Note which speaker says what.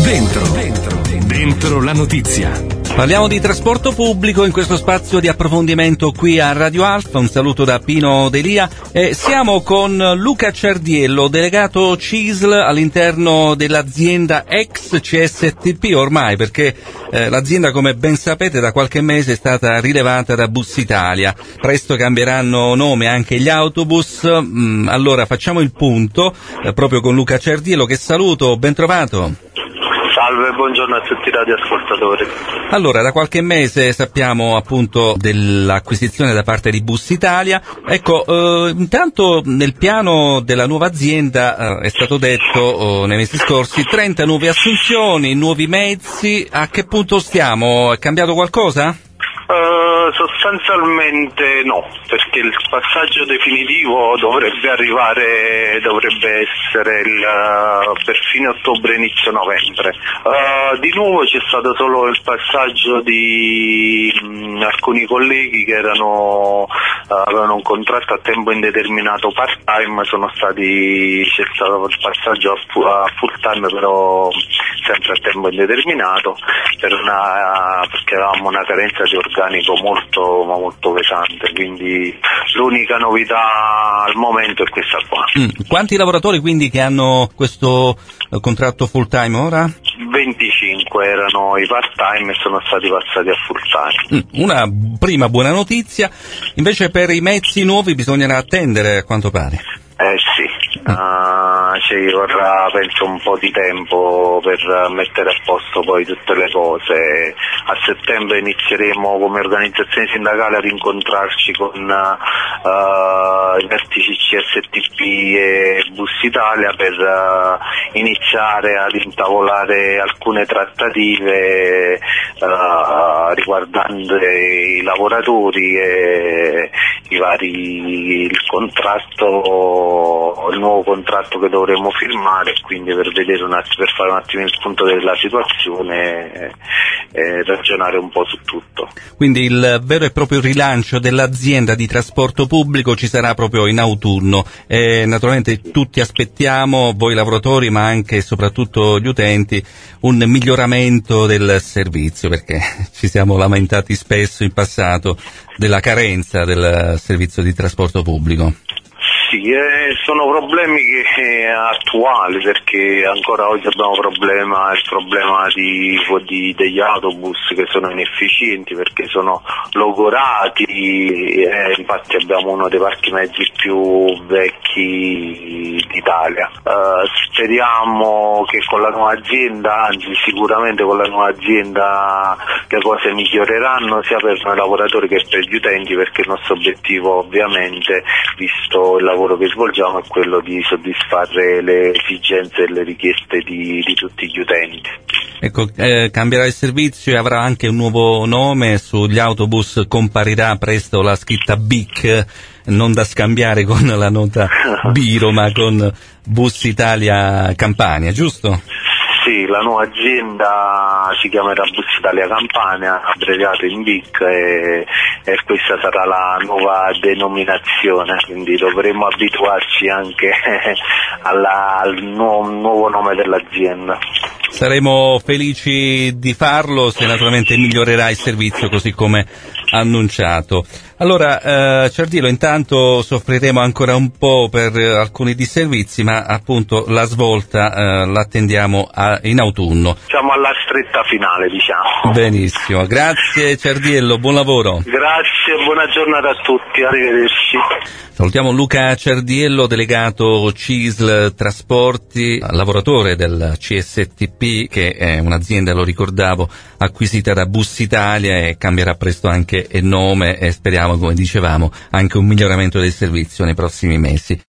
Speaker 1: Dentro la notizia.
Speaker 2: Parliamo di trasporto pubblico in questo spazio di approfondimento qui a Radio Alfa. Un saluto da Pino Delia. Siamo con Luca Ciardiello, delegato CISL all'interno dell'azienda ex CSTP ormai, perché l'azienda, come ben sapete, da qualche mese è stata rilevata da Bussitalia. Presto cambieranno nome anche gli autobus. Allora facciamo il punto proprio con Luca Ciardiello, che saluto, ben trovato.
Speaker 3: Salve, buongiorno a tutti i radioascoltatori.
Speaker 2: Allora, da qualche mese sappiamo appunto dell'acquisizione da parte di Bussitalia. Ecco, intanto nel piano della nuova azienda è stato detto nei mesi scorsi 30 nuove assunzioni, nuovi mezzi. A che punto stiamo? È cambiato qualcosa?
Speaker 3: Sostanzialmente no, perché il passaggio definitivo dovrebbe essere per fine ottobre, inizio novembre. Di nuovo c'è stato solo il passaggio di alcuni colleghi che avevano un contratto a tempo indeterminato part-time, c'è stato il passaggio a full-time, però sempre a tempo indeterminato, perché avevamo una carenza di organico molto pesante, quindi l'unica novità al momento è questa qua.
Speaker 2: Quanti lavoratori quindi che hanno questo contratto full time ora?
Speaker 3: 25 erano i part time e sono stati passati a full time.
Speaker 2: Una prima buona notizia. Invece per i mezzi nuovi bisognerà attendere, a quanto pare.
Speaker 3: Ci vorrà penso un po' di tempo per mettere a posto poi tutte le cose. A settembre inizieremo come organizzazione sindacale ad incontrarci con i vertici CSTP e Bussitalia per iniziare ad intavolare alcune trattative riguardanti i lavoratori e il nuovo contratto che dovremo firmare, quindi per fare un attimo il punto della situazione e ragionare un po' su tutto.
Speaker 2: Quindi il vero e proprio rilancio dell'azienda di trasporto pubblico ci sarà proprio in autunno. Naturalmente tutti aspettiamo, voi lavoratori ma anche e soprattutto gli utenti, un miglioramento del servizio, perché ci siamo lamentati spesso in passato della carenza del servizio di trasporto pubblico.
Speaker 3: Sì, sono problemi attuali, perché ancora oggi abbiamo il problema degli autobus che sono inefficienti perché sono logorati, infatti abbiamo uno dei parchi mezzi più vecchi d'Italia. Speriamo che con la nuova azienda, anzi sicuramente con la nuova azienda, le cose miglioreranno sia per noi lavoratori che per gli utenti, perché il nostro obiettivo, ovviamente, visto il lavoro che svolgiamo, è quello di soddisfare le esigenze e le richieste di tutti gli utenti.
Speaker 2: Ecco, cambierà il servizio e avrà anche un nuovo nome. Sugli autobus comparirà presto la scritta BIC, non da scambiare con la nota Biro, ma con Bussitalia Campania, giusto?
Speaker 3: Sì, la nuova azienda si chiamerà Bussitalia Campania, abbreviato in BIC, e questa sarà la nuova denominazione, quindi dovremo abituarci anche al nuovo nome dell'azienda.
Speaker 2: Saremo felici di farlo se naturalmente migliorerà il servizio così come annunciato. Allora, Ciardiello, intanto soffriremo ancora un po' per alcuni disservizi, ma appunto la svolta l'attendiamo in autunno.
Speaker 3: Siamo alla stretta finale, diciamo.
Speaker 2: Benissimo, grazie Ciardiello, buon lavoro.
Speaker 3: Grazie, buona giornata a tutti, arrivederci.
Speaker 2: Salutiamo Luca Ciardiello, delegato CISL Trasporti, lavoratore del CSTP, che è un'azienda, lo ricordavo, acquisita da Bussitalia e cambierà presto anche il nome, e speriamo, come dicevamo, anche un miglioramento del servizio nei prossimi mesi.